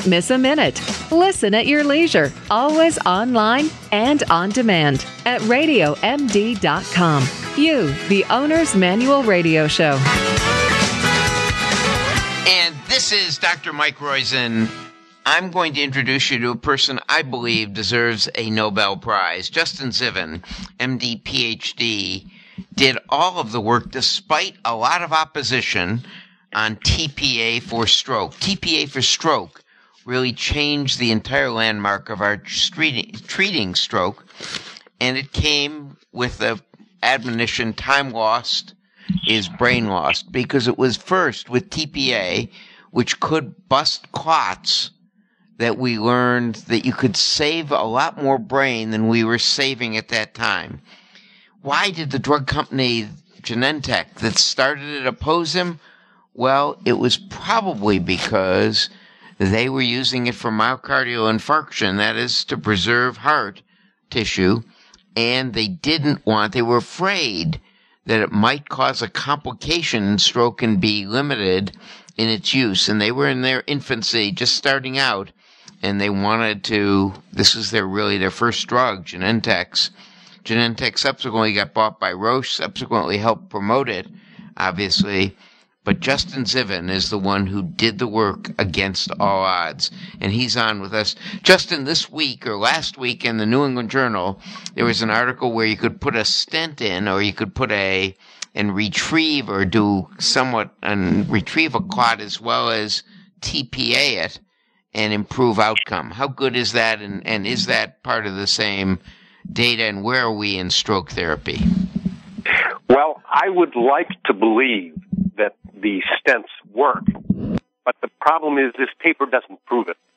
Don't miss a minute. Listen at your leisure, always online and on demand at RadioMD.com. You, the Owner's Manual Radio Show. And this is Dr. Mike Roizen. I'm going to introduce you to a person I believe deserves a Nobel Prize. Justin Ziven, MD, PhD, did all of the work despite a lot of opposition on TPA for stroke. TPA for stroke really changed the entire landmark of our treating stroke, and it came with the admonition, time lost is brain lost, because it was first with TPA, which could bust clots, that we learned that you could save a lot more brain than we were saving at that time. Why did the drug company Genentech that started it oppose him? Well, it was probably because they were using it for myocardial infarction, that is, to preserve heart tissue, and they were afraid that it might cause a complication in stroke and be limited in its use. And they were in their infancy, just starting out, and they wanted to, this is their first drug, Genentech. Genentech subsequently got bought by Roche, subsequently helped promote it, obviously. But Justin Ziven is the one who did the work against all odds, and he's on with us. Justin, this week or last week in the New England Journal, there was an article where you could put a stent in, or you could put and retrieve or do somewhat and retrieve a clot as well as TPA it and improve outcome. How good is that, and is that part of the same data, and where are we in stroke therapy? Well, I would like to believe that the stents work, but the problem is this paper doesn't prove it.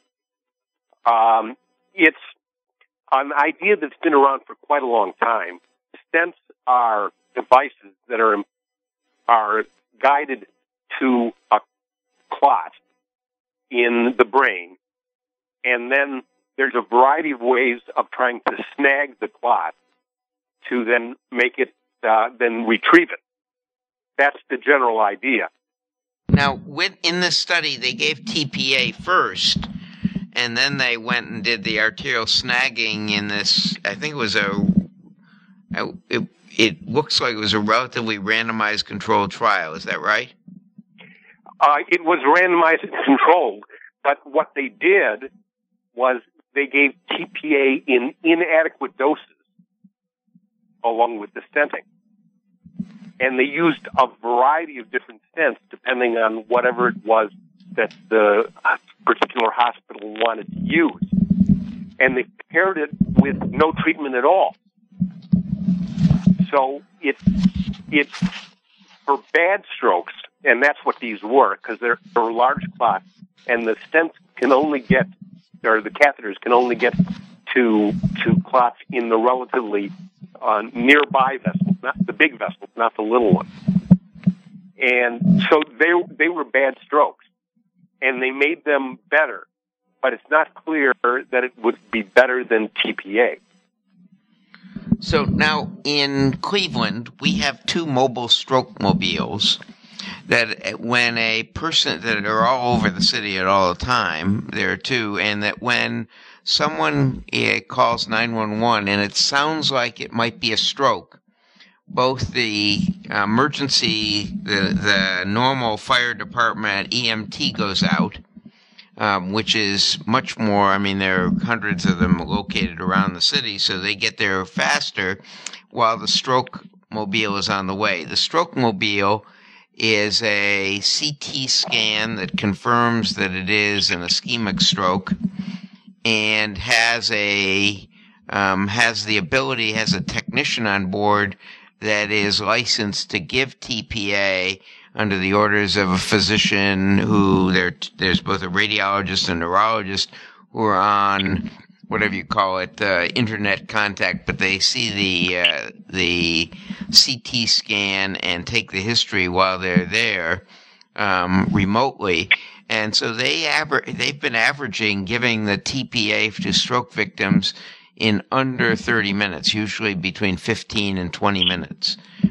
It's an idea that's been around for quite a long time. Stents are devices that are guided to a clot in the brain, and then there's a variety of ways of trying to snag the clot to then make it, then retrieve it. That's the general idea. Now, in this study, they gave TPA first, and then they went and did the arterial snagging in this, I think it was it looks like it was a relatively randomized controlled trial. Is that right? It was randomized and controlled, but what they did was they gave TPA in inadequate doses along with the stenting. And they used a variety of different stents depending on whatever it was that the particular hospital wanted to use. And they paired it with no treatment at all. So it's for bad strokes, and that's what these were, because they're large clots, and the stents can only get, or the catheters can only get to clots in the relatively nearby vessels, not the big vessels, not the little ones. And so they were bad strokes, and they made them better, but it's not clear that it would be better than TPA. So now in Cleveland, we have 2 mobile stroke mobiles that when a person, that are all over the city at all the time, there are 2, and that when someone calls 911 and it sounds like it might be a stroke, both the emergency, the normal fire department EMT goes out, which is much more, I mean, there are hundreds of them located around the city, so they get there faster while the stroke mobile is on the way. The stroke mobile is a CT scan that confirms that it is an ischemic stroke and has the ability, has a technician on board that is licensed to give TPA under the orders of a physician who there's both a radiologist and neurologist who are on whatever you call it, internet contact, but they see the CT scan and take the history while they're there remotely. And so they've been averaging giving the TPA to stroke victims in under 30 minutes, usually between 15 and 20 minutes.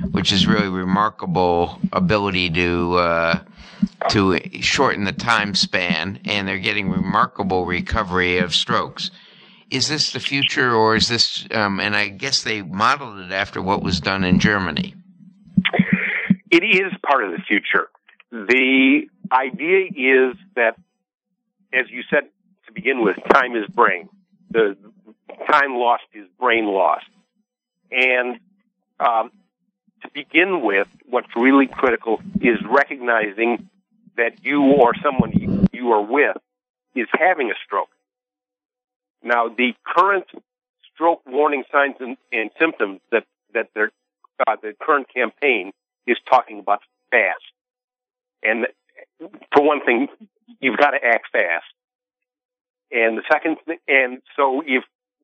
which is really remarkable ability to shorten the time span, and they're getting remarkable recovery of strokes. Is this the future, or is this, and I guess they modeled it after what was done in Germany? It is part of the future. The idea is that, as you said to begin with, time is brain. The time lost is brain lost. And to begin with, what's really critical is recognizing that you or someone you are with is having a stroke. Now, the current stroke warning signs and symptoms that the current campaign is talking about fast. And for one thing, you've got to act fast. And the second thing, and so if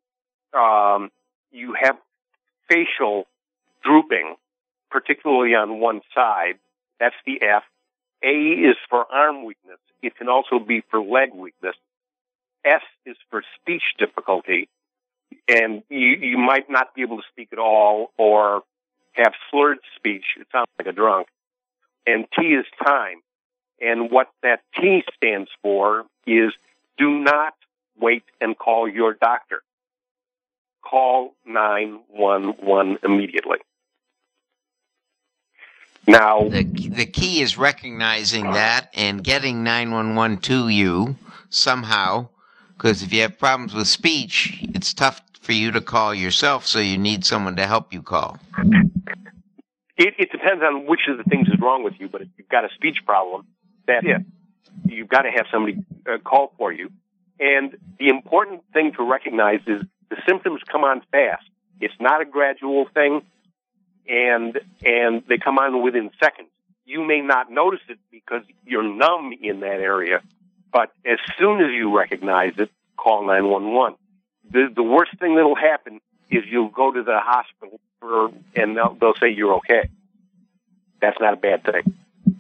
you have facial drooping, particularly on one side, that's the F. A is for arm weakness. It can also be for leg weakness. S is for speech difficulty, and you might not be able to speak at all or have slurred speech. It sounds like a drunk. And T is time. And what that T stands for is do not wait and call your doctor. Call 911 immediately. Now, the key is recognizing that and getting 911 to you somehow, because if you have problems with speech, it's tough for you to call yourself, so you need someone to help you call. It depends on which of the things is wrong with you, but if you've got a speech problem, that's it. You've got to have somebody call for you. And the important thing to recognize is the symptoms come on fast. It's not a gradual thing, and they come on within seconds. You may not notice it because you're numb in that area, but as soon as you recognize it, call 911. The worst thing that'll happen is you'll go to the hospital and they'll say you're okay. That's not a bad thing.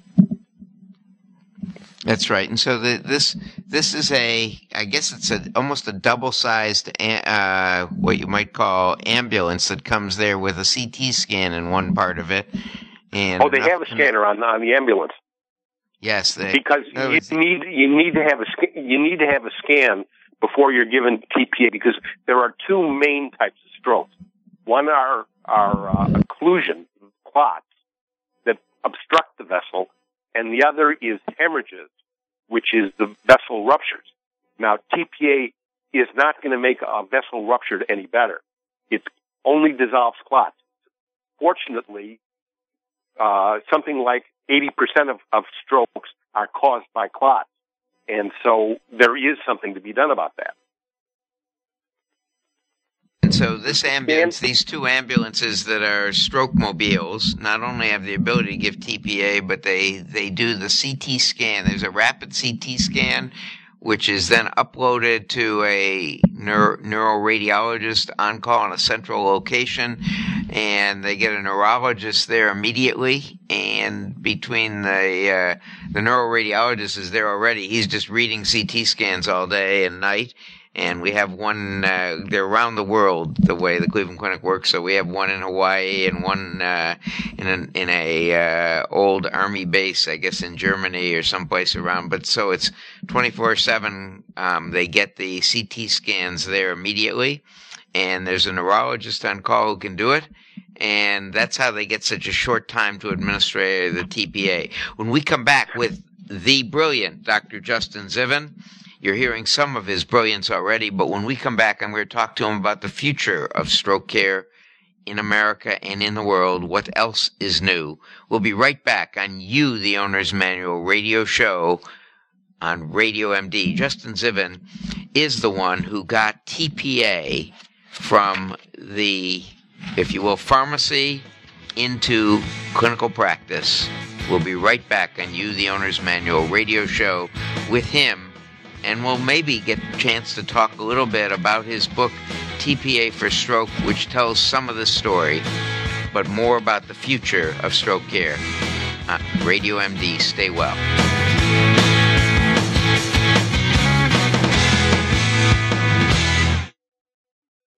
That's right. And so this is I guess it's almost a double-sized, what you might call ambulance that comes there with a CT scan in one part of it. And they have a scanner on the ambulance. Yes, because you need to have a scan before you're given TPA, because there are two main types of strokes. One are occlusion, clots that obstruct the vessel, and the other is hemorrhages, which is the vessel ruptures. Now, TPA is not going to make a vessel ruptured any better. It only dissolves clots. Fortunately, something like 80% of strokes are caused by clots. And so there is something to be done about that. And so this ambulance, these two ambulances that are stroke mobiles, not only have the ability to give TPA, but they do the CT scan. There's a rapid CT scan, which is then uploaded to a neuroradiologist on call in a central location, and they get a neurologist there immediately. And between the neuroradiologist is there already, he's just reading CT scans all day and night. And we have one, they're around the world the way the Cleveland Clinic works. So we have one in Hawaii and one in a old army base, I guess in Germany or someplace around. But so it's 24/7. They get the CT scans there immediately, and there's a neurologist on call who can do it. And that's how they get such a short time to administer the TPA. When we come back with the brilliant Dr. Justin Ziven, you're hearing some of his brilliance already, but when we come back, I'm going to talk to him about the future of stroke care in America and in the world. What else is new? We'll be right back on You, the Owner's Manual radio show on Radio MD. Justin Ziven is the one who got TPA from the, if you will, pharmacy into clinical practice. We'll be right back on You, the Owner's Manual radio show with him. And we'll maybe get a chance to talk a little bit about his book, TPA for Stroke, which tells some of the story, but more about the future of stroke care. Radio MD, stay well.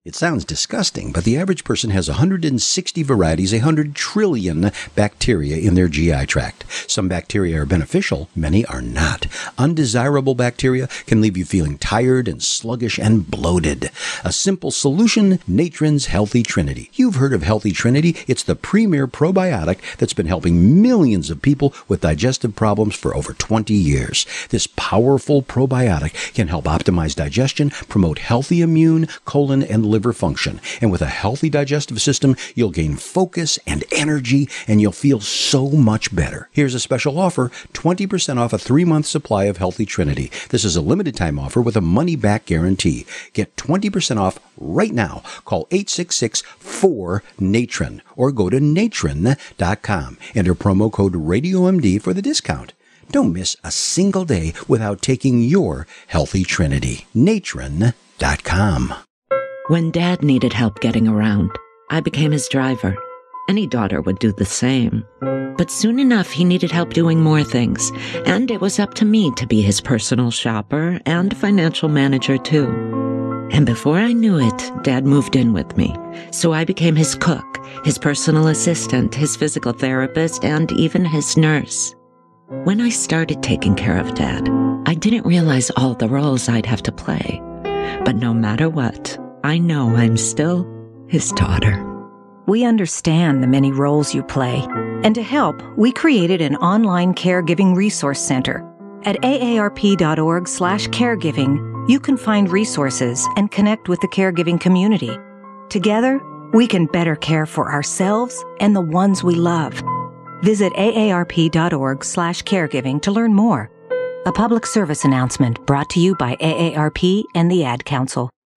It sounds disgusting, but the average person has 160 varieties, 100 trillion bacteria in their GI tract. Some bacteria are beneficial, many are not. Undesirable bacteria can leave you feeling tired and sluggish and bloated. A simple solution, Natron's Healthy Trinity. You've heard of Healthy Trinity. It's the premier probiotic that's been helping millions of people with digestive problems for over 20 years. This powerful probiotic can help optimize digestion, promote healthy immune, colon, and liver function. And with a healthy digestive system, you'll gain focus and energy, and you'll feel so much better. Here's a special offer, 20% off a 3-month supply of Healthy Trinity. This is a limited time offer with a money-back guarantee. Get 20% off right now. Call 866-4-NATRON or go to natron.com. Enter promo code RadioMD for the discount. Don't miss a single day without taking your Healthy Trinity. Natron.com. When Dad needed help getting around, I became his driver. Any daughter would do the same. But soon enough, he needed help doing more things, and it was up to me to be his personal shopper and financial manager, too. And before I knew it, Dad moved in with me. So I became his cook, his personal assistant, his physical therapist, and even his nurse. When I started taking care of Dad, I didn't realize all the roles I'd have to play. But no matter what, I know I'm still his daughter. We understand the many roles you play. And to help, we created an online caregiving resource center. At aarp.org/caregiving, you can find resources and connect with the caregiving community. Together, we can better care for ourselves and the ones we love. Visit aarp.org/caregiving to learn more. A public service announcement brought to you by AARP and the Ad Council.